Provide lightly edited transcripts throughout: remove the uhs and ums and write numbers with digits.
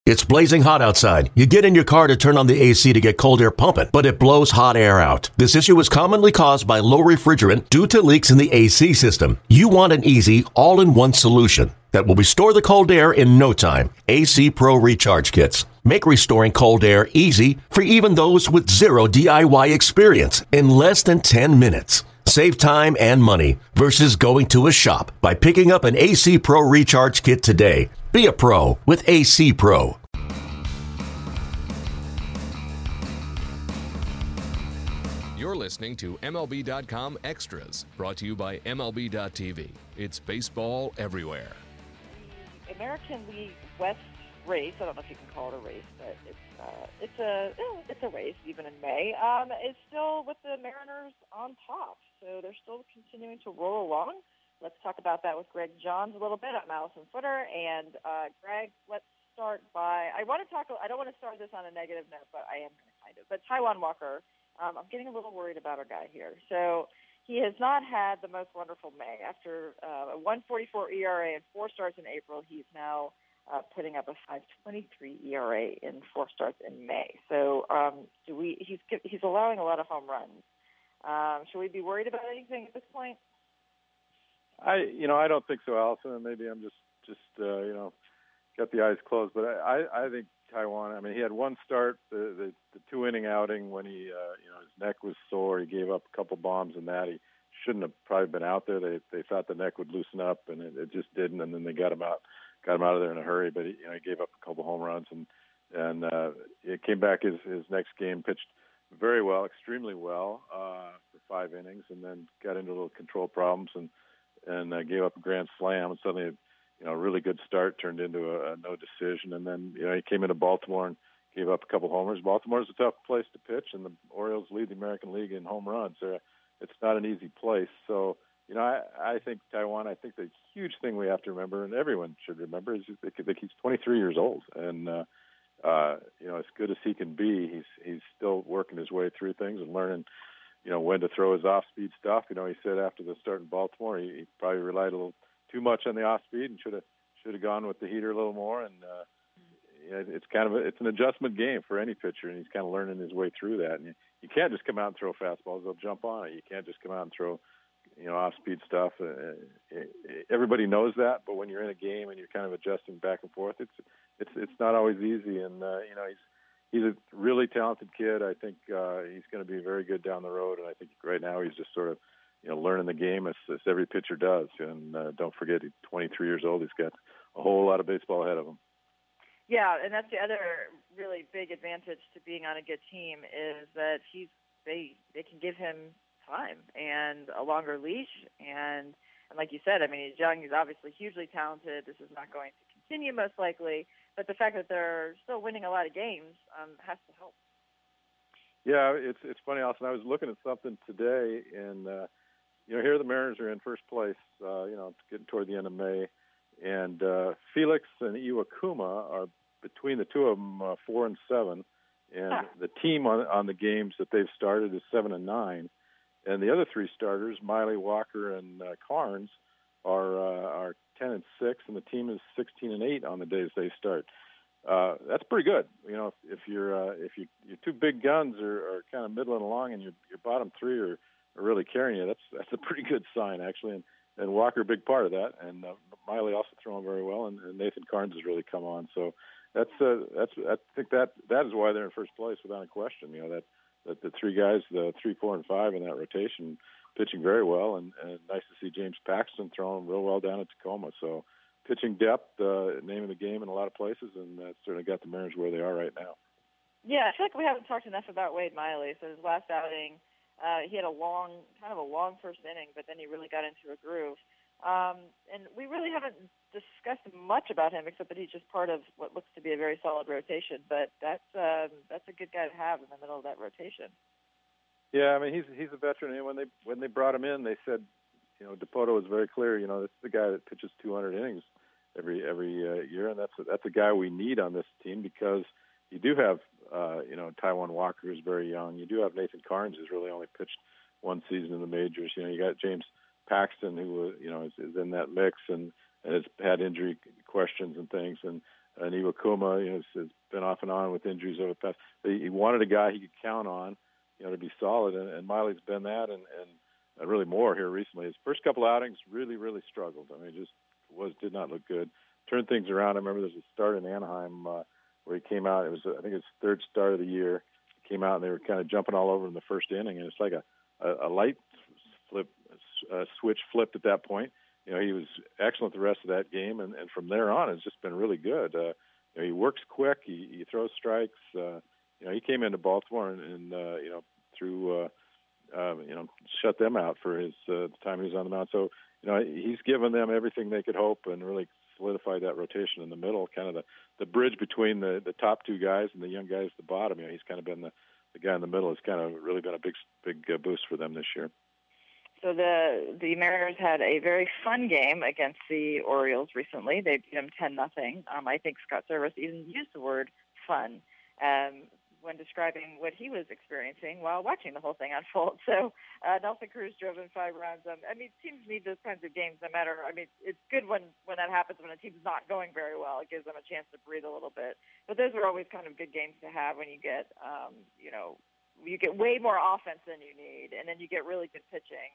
It's blazing hot outside. You get in your car to turn on the AC to get cold air pumping, but it blows hot air out. This issue is commonly caused by low refrigerant due to leaks in the AC system. You want an easy, all-in-one solution that will restore the cold air in no time. AC Pro Recharge Kits make restoring cold air easy for even those with zero DIY experience in less than 10 minutes. Save time and money versus going to a shop by picking up an AC Pro Recharge Kit today. Be a pro with AC Pro. You're listening to MLB.com Extras, brought to you by MLB.tv. It's baseball everywhere. The American League West race, I don't know if you can call it a race, but it's a race even in May, is still with the Mariners on top. So they're still continuing to roll along. Let's talk about that with Greg Johns a little bit. I'm Allison Footer, and Greg, let's start by, I don't want to start this on a negative note, but I am going to kind of. But Taijuan Walker, I'm getting a little worried about our guy here. So he has not had the most wonderful May. After a 1.44 ERA and 4 starts in April, he's now putting up a 5.23 ERA in 4 starts in May. So he's allowing a lot of home runs. Should we be worried about anything at this point? I don't think so, Allison. And maybe I'm just got the eyes closed. But I think Taijuan. I mean, he had one start, the 2-inning outing when he his neck was sore. He gave up a couple bombs in that. He shouldn't have probably been out there. They thought the neck would loosen up, and it just didn't. And then they got him out of there in a hurry. But he gave up a couple home runs, and it came back his next game, pitched very well, extremely well for 5 innings, and then got into a little control problems and gave up a grand slam, and suddenly, a really good start turned into a no decision. And then, he came into Baltimore and gave up a couple homers. Baltimore's a tough place to pitch, and the Orioles lead the American League in home runs. It's not an easy place. So, I think Taijuan, I think the huge thing we have to remember, and everyone should remember, is that he's 23 years old. And, as good as he can be, he's still working his way through things and learning, when to throw his off-speed stuff. He said after the start in Baltimore, he probably relied a little too much on the off-speed and should have gone with the heater a little more. And it's an adjustment game for any pitcher, and he's kind of learning his way through that. And you can't just come out and throw fastballs; they'll jump on it. You can't just come out and throw, off-speed stuff. Everybody knows that, but when you're in a game and you're kind of adjusting back and forth, it's not always easy. And he's a really talented kid. I think he's going to be very good down the road, and I think right now he's just sort of learning the game as every pitcher does. And don't forget, he's 23 years old. He's got a whole lot of baseball ahead of him. Yeah, and that's the other really big advantage to being on a good team is that they can give him time and a longer leash. And like you said, I mean, he's young. He's obviously hugely talented. This is not going to continue most likely. But the fact that they're still winning a lot of games has to help. Yeah, it's funny, Allison. I was looking at something today, and here the Mariners are in first place. It's getting toward the end of May, and Felix and Iwakuma are between the two of them 4-7, and the team on the games that they've started is 7-9, and the other 3 starters, Miley, Walker, and Carnes, are 10-6, and the team is 16-8 on the days they start. That's pretty good. If your 2 big guns are kind of middling along, and your bottom 3 are really carrying you, that's a pretty good sign actually. And Walker, a big part of that, and Miley also throwing very well, and Nathan Carnes has really come on. So I think that is why they're in first place without a question. That the 3 guys, the 3, 4, and 5 in that rotation, pitching very well, and nice to see James Paxton throwing real well down at Tacoma. So pitching depth, name of the game in a lot of places, and that's certainly got the Mariners where they are right now. Yeah, I feel like we haven't talked enough about Wade Miley. So his last outing, he had a long first inning, but then he really got into a groove. And we really haven't discussed much about him, except that he's just part of what looks to be a very solid rotation. But that's a good guy to have in the middle of that rotation. Yeah, I mean he's a veteran, and when they brought him in, they said, Dipoto was very clear. This is the guy that pitches 200 innings every year, and that's a guy we need on this team because you do have Taijuan Walker, who's very young. You do have Nathan Carnes, who's really only pitched 1 season in the majors. You got James Paxton, who is in that mix and has had injury questions and things, and and Iwakuma, has been off and on with injuries over the past. He wanted a guy he could count on, to be solid, and Miley's been that, and really more here recently. His first couple outings really, really struggled. I mean, did not look good. Turned things around. I remember there's a start in Anaheim where he came out. It was, I think, his third start of the year. He came out and they were kind of jumping all over in the first inning, and it's like a light switch flipped at that point. He was excellent the rest of that game, and from there on, it's just been really good. He works quick. He throws strikes. He came into Baltimore and shut them out for his the time he was on the mound. So, he's given them everything they could hope and really solidified that rotation in the middle, kind of the bridge between the top two guys and the young guys at the bottom. He's kind of been the guy in the middle. Has kind of really been a big boost for them this year. So the Mariners had a very fun game against the Orioles recently. They beat them 10-0. I think Scott Servais even used the word fun when describing what he was experiencing while watching the whole thing unfold. So Nelson Cruz drove in 5 runs. Teams need those kinds of games no matter. It's good when that happens when a team's not going very well. It gives them a chance to breathe a little bit. But those are always kind of good games to have when you get, you get way more offense than you need, and then you get really good pitching.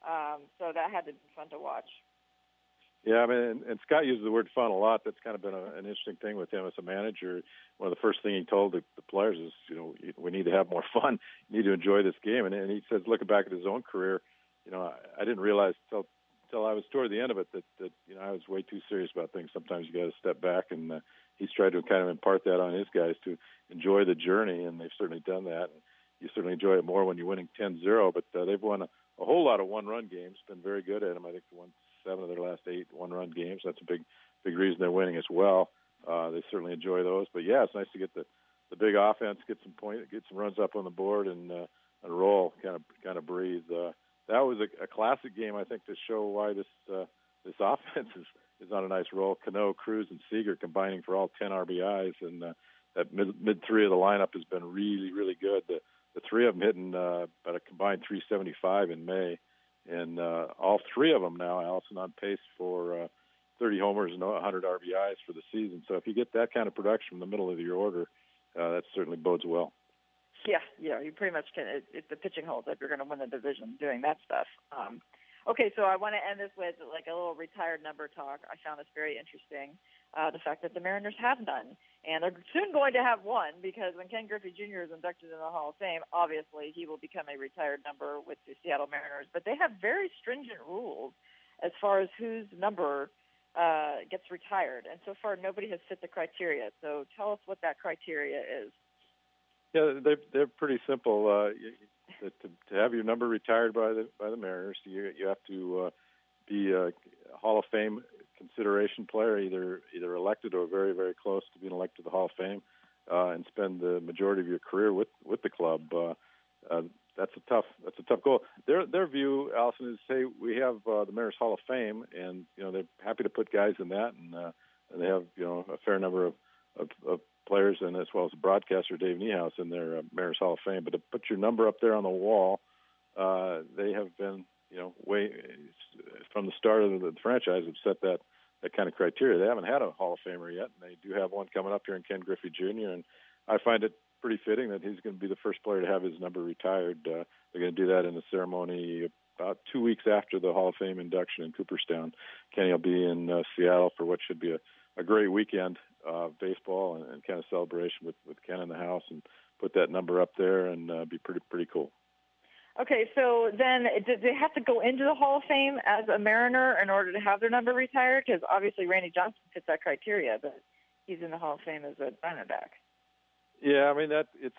So that had to be fun to watch. Yeah, and Scott uses the word fun a lot. That's kind of been an interesting thing with him as a manager. One of the first things he told the players is, we need to have more fun. You need to enjoy this game. And he says, looking back at his own career, I didn't realize until I was toward the end of it that I was way too serious about things. Sometimes you got to step back, and he's tried to kind of impart that on his guys to enjoy the journey, and they've certainly done that. And you certainly enjoy it more when you're winning 10-0, but they've won a whole lot of one-run games. Been very good at them. I think they won 7 of their last 8 one-run games. That's a big reason they're winning as well. They certainly enjoy those. But yeah, it's nice to get the big offense, get some runs up on the board, and roll, kind of breathe. That was a classic game, I think, to show why this offense is on a nice roll. Cano, Cruz, and Seager combining for all 10 RBIs, and that mid 3 of the lineup has been really, really good. The 3 of them hitting about a combined 375 in May. And all 3 of them now, Allison, on pace for 30 homers and 100 RBIs for the season. So if you get that kind of production from the middle of your order, that certainly bodes well. Yeah, you pretty much can. If the pitching holds up, you're going to win the division doing that stuff. Okay, so I want to end this with like a little retired number talk. I found this very interesting, the fact that the Mariners have none. And they're soon going to have one, because when Ken Griffey Jr. is inducted in the Hall of Fame, obviously he will become a retired number with the Seattle Mariners. But they have very stringent rules as far as whose number gets retired. And so far, nobody has fit the criteria. So tell us what that criteria is. Yeah, they're pretty simple. To have your number retired by the Mariners, you have to be a Hall of Fame consideration player, either elected or very, very close to being elected to the Hall of Fame, and spend the majority of your career with the club. That's a tough goal. Their view, Allison, is say we have the Mariners Hall of Fame, and they're happy to put guys in that, and they have a fair number of players, and as well as the broadcaster Dave Niehaus in their Mariners Hall of Fame. But to put your number up there on the wall, they have been way from the start of the franchise have set that kind of criteria. They haven't had a Hall of Famer yet, and they do have one coming up here in Ken Griffey Jr., and I find it pretty fitting that he's going to be the first player to have his number retired. They're going to do that in the ceremony about 2 weeks after the Hall of Fame induction in Cooperstown. Kenny will be in Seattle for what should be a great weekend of baseball and kind of celebration with Ken in the house, and put that number up there, and be pretty cool. Okay, so then do they have to go into the Hall of Fame as a Mariner in order to have their number retired? Because obviously Randy Johnson fits that criteria, but he's in the Hall of Fame as a Diamondback. Yeah, I mean it's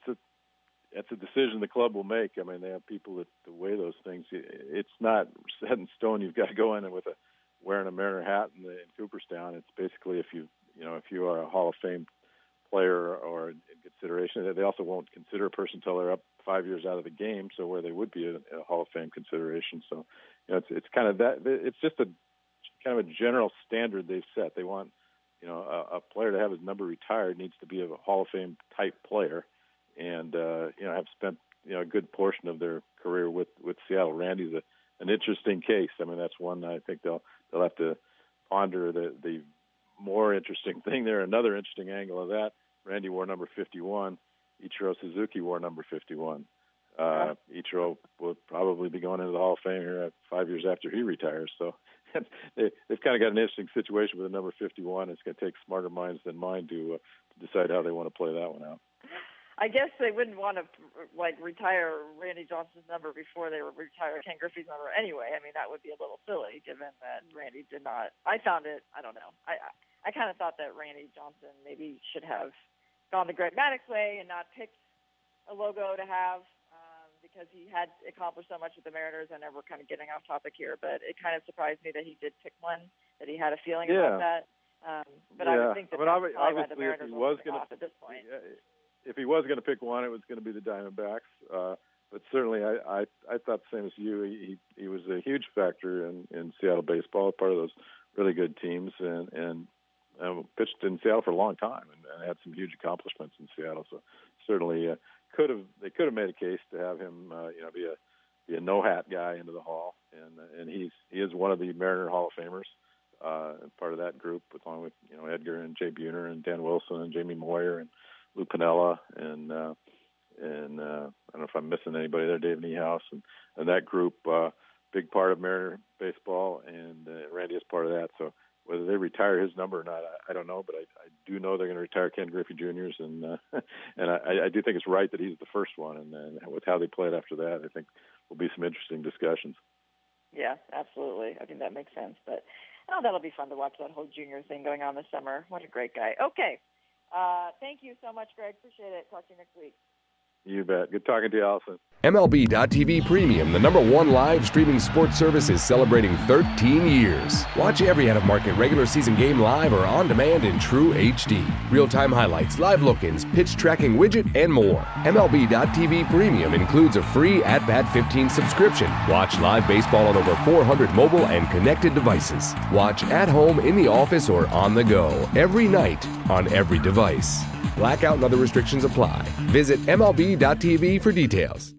a decision the club will make. I mean, they have people that weigh those things. It's not set in stone. You've got to go in with wearing a Mariner hat in Cooperstown. It's basically if you are a Hall of Fame player or in consideration. They also won't consider a person until they're up 5 years out of the game, so where they would be a Hall of Fame consideration. So, it's kind of that. It's just a kind of a general standard they've set. They want, a player to have his number retired needs to be a Hall of Fame type player, and have spent a good portion of their career with Seattle. Randy's an interesting case. I mean, that's one I think they'll have to ponder the more interesting thing there, another interesting angle of that, Randy wore number 51. Ichiro Suzuki wore number 51. Ichiro will probably be going into the Hall of Fame here 5 years after he retires. So they've kind of got an interesting situation with the number 51. It's going to take smarter minds than mine to decide how they want to play that one out. I guess they wouldn't want to retire Randy Johnson's number before they retire Ken Griffey's number anyway. I mean, that would be a little silly given that Randy did not. I found it. I don't know. I kind of thought that Randy Johnson maybe should have gone the Greg Maddux way and not picked a logo to have because he had accomplished so much with the Mariners. I know we're kind of getting off topic here, but it kind of surprised me that he did pick one, that he had a feeling about that. But I would think that that's probably why the Mariners were off at this point. If he was going to pick one, it was going to be the Diamondbacks. But certainly, I thought the same as you. He was a huge factor in Seattle baseball, part of those really good teams, and pitched in Seattle for a long time and had some huge accomplishments in Seattle. So certainly, they could have made a case to have him, be a no hat guy into the Hall, and he is one of the Mariner Hall of Famers. Part of that group, along with Edgar and Jay Buhner and Dan Wilson and Jamie Moyer and Lou Piniella and I don't know if I'm missing anybody there, Dave Niehaus and that group, big part of Mariner baseball, and Randy is part of that. So whether they retire his number or not, I don't know, but I do know they're going to retire Ken Griffey Jr.'s, and I do think it's right that he's the first one, and with how they play it after that, I think will be some interesting discussions. Yeah, absolutely. I think that makes sense, but that'll be fun to watch that whole junior thing going on this summer. What a great guy. Okay. Thank you so much, Greg. Appreciate it. Talk to you next week. You bet. Good talking to you, Allison. MLB.TV Premium, the #1 live streaming sports service, is celebrating 13 years. Watch every out-of-market regular season game live or on demand in true HD. Real-time highlights, live look-ins, pitch tracking widget, and more. MLB.TV Premium includes a free At-Bat 15 subscription. Watch live baseball on over 400 mobile and connected devices. Watch at home, in the office, or on the go every night on every device. Blackout and other restrictions apply. Visit MLB.TV for details.